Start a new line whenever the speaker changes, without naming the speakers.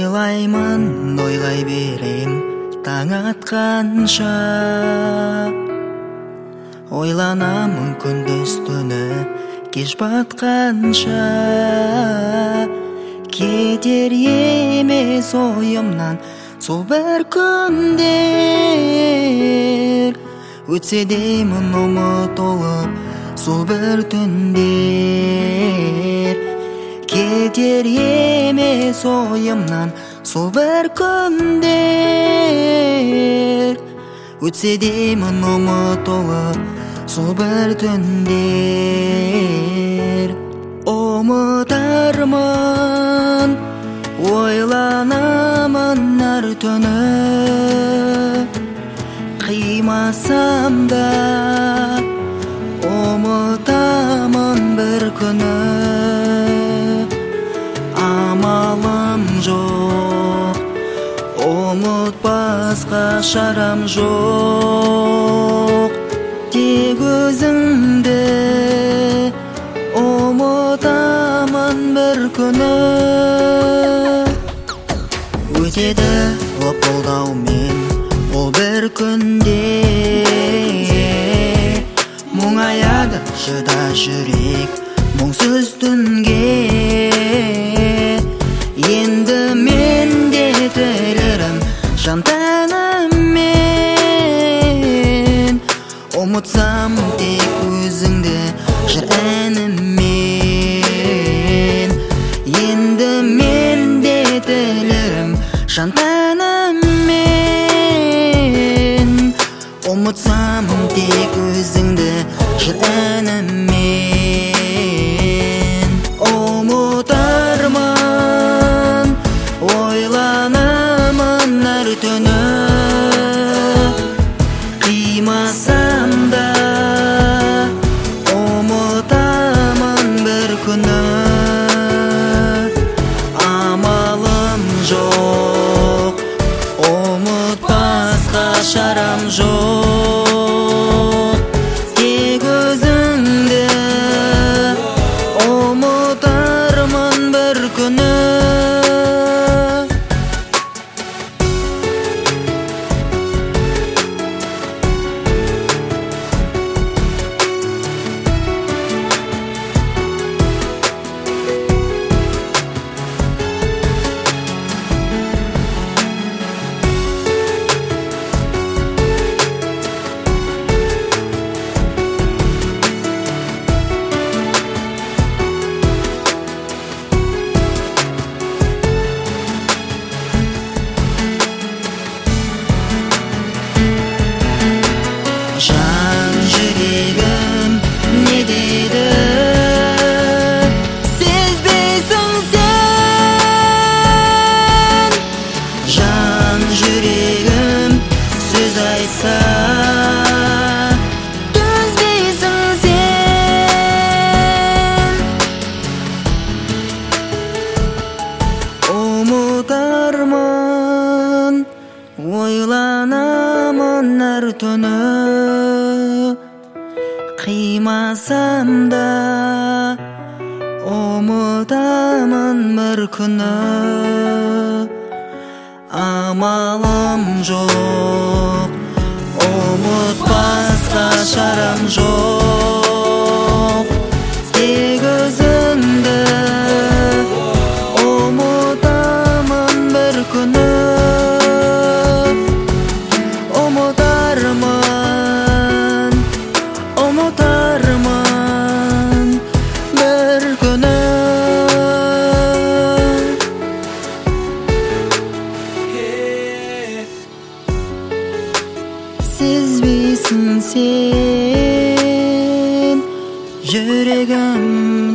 ойлай берем таң атқанша, ойланамын күндіз түні кеш батқанша. Кетер емес ойымнан сол бір күндер, өтсе деймін ұмытылып сол бір түндер. Кетер емес ойымнан сол бір күндер, өтсе деймін ұмытылып сол бір түндер. Ұмытармын, ойланамын әр түні, қимасам да ұмытамын бір күні. Амалым жоқ, ұмытпасқа шарам жоқ. Тек өзіңді ұмытамын бір күні. Өтеді лыпылдаумен ол бір күнде, мұңаяды шыда жүрек мұңсыз түнге. Енді мен де тілерім жан тәніммен, ұмытсам тек өзіңді жыр әнімен. Енді мен де тілерім жан тәніммен, ұмытсам тек өзіңді жыр әнімен. Ұмытармын, ойланамын әр түні, қимасам да ұмытамын бір күні. Амалым жоқ, ұмытпасқа шарам жоқ. Тек өзіңді ұмытармын бір күні. Жан жүрегім не дейді, сезбейсің сен. Жан жүрегім сөз айтса, төзбейсің сен. Ұмытармын, ойланамын әр түні, қимасам да ұмытамын бір күні. Амалым жоқ, ұмытпасқа шарам жоқ. Тек өзіңді ұмытамын бір күні. Ұмытармын, ұмытармын бір күні. Сезбейсің сен жүрегім